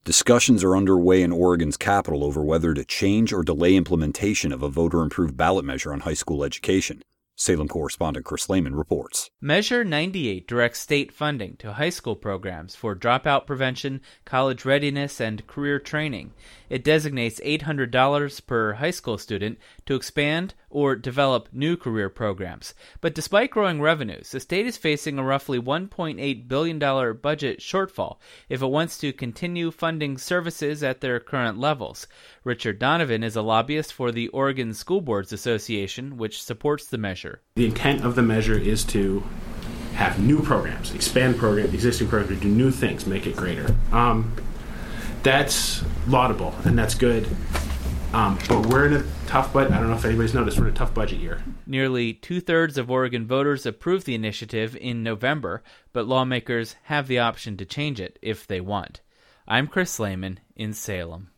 Discussions are underway in Oregon's capital over whether to change or delay implementation of a voter-improved ballot measure on high school education. Salem correspondent Chris Lehman reports. Measure 98 directs state funding to high school programs for dropout prevention, college readiness, and career training. It designates $800 per high school student to expand or develop new career programs. But despite growing revenues, the state is facing a roughly $1.8 billion budget shortfall if it wants to continue funding services at their current levels. Richard Donovan is a lobbyist for the Oregon School Boards Association, which supports the measure. The intent of the measure is to have new programs, expand programs, existing programs, do new things, make it greater. That's laudable and that's good. But we're in a tough budget. I don't know if anybody's noticed, we're in a tough budget year. Nearly two-thirds of Oregon voters approved the initiative in November, but lawmakers have the option to change it if they want. I'm Chris Lehman in Salem.